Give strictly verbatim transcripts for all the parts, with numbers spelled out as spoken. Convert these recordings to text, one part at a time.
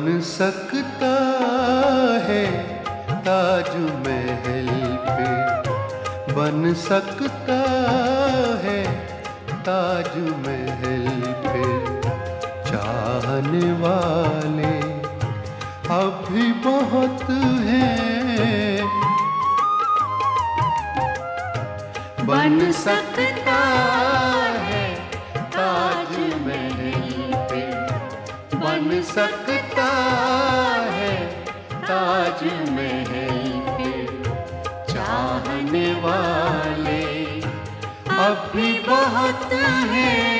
बन सकता है ताज महल पे, बन सकता है ताज महल पे। चाहने वाले अब भी बहुत हैं, बन सकता है ताज महल पे, बन सकता है ताज महल पे। चाहने वाले अब भी बहुत हैं।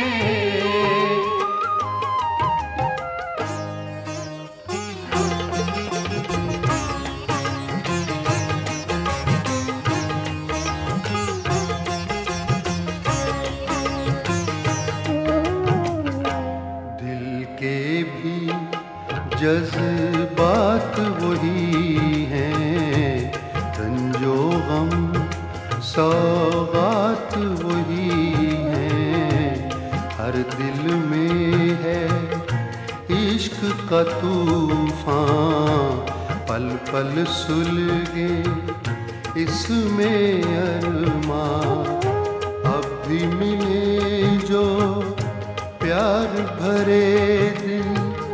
जज्बात वही हैं, रंजो गम सौगात वही हैं। हर दिल में है इश्क का तूफान, पल पल सुलगे इसमें अरमां। अब भी मिले जो प्यार भरे दिल,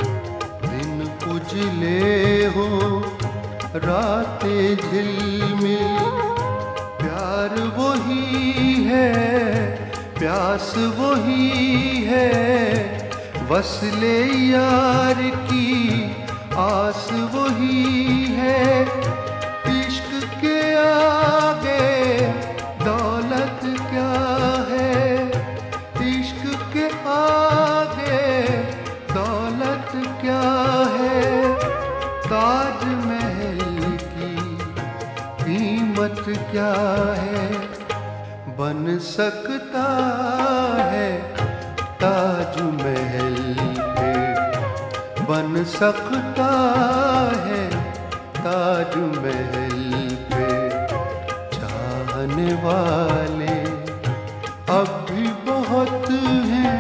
उजले हो रातें झिलमिल। प्यार वही है, प्यास वही है, वस्ले यार की आस वही है। इश्क के आगे दौलत क्या है, इश्क के आगे दौलत क्या है। ताज महल की कीमत क्या है, बन सकता है ताज महल पे, बन सकता है ताज महल पे। चाहने वाले अब भी बहुत हैं।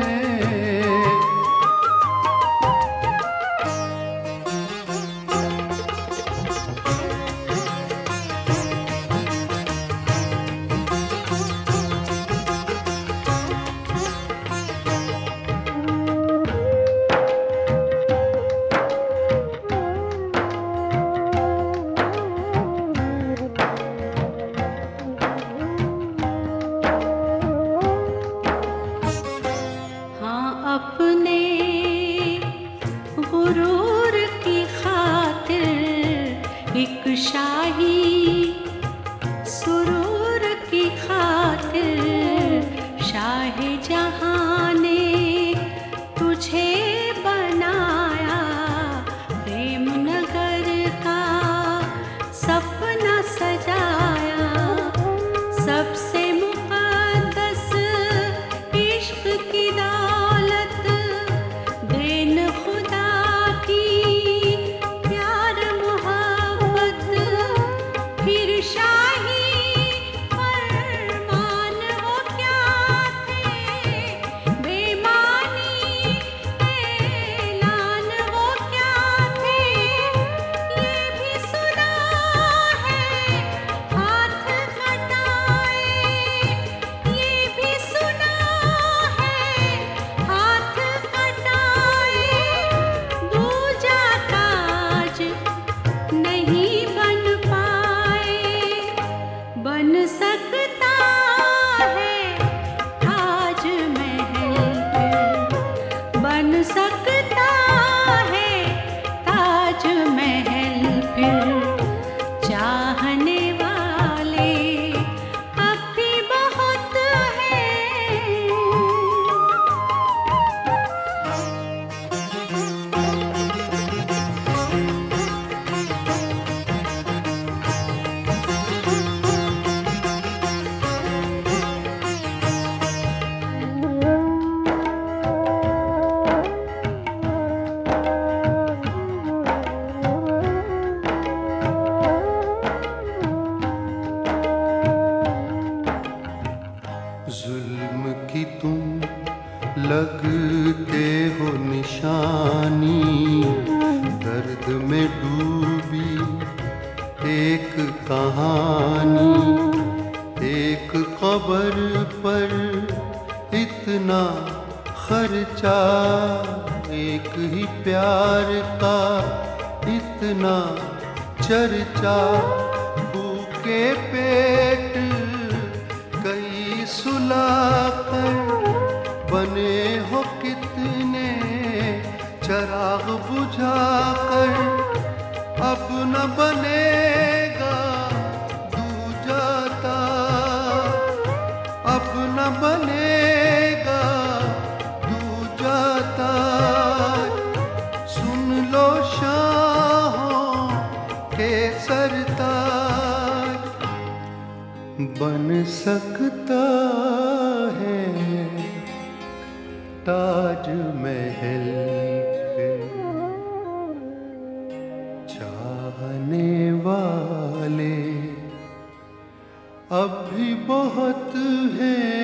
अपने गुरूर की खातिर एक शाही सुरूर की खातिर शाह जहां ने तुझे बनाया। प्रेम नगर का सपना सजाया, सबसे मुक़द्दस इश्क की दौलत देन खुदा की प्यार मोहब्बत। फिर शाही फरमान वो क्या थे, बेमानी ऐलान वो क्या थे। ये भी सुना है हाथ कटाए, ये भी सुना है हाथ कटाए। दूजा ताज नहीं बन पाए, बन सकता है ताज महल पे, बन सकता है ताज महल फिर। चाहने वाले अब भी बहुत हैं। जुल्म की तुम लगते हो निशानी, दर में डूबी एक कहानी, एक खबर पर इतना खर्चा, एक ही प्यार का इतना चर्चा। भूखे पेट कई सुलाकर बने हो कितने चराग बुझाकर, अब न बनेगा दूजा ताज, अब न बनेगा दूजा ताज। सुन लो शाहों के सरताज, बन सकता है ताज महल पे। चाहने वाले अब भी बहुत हैं,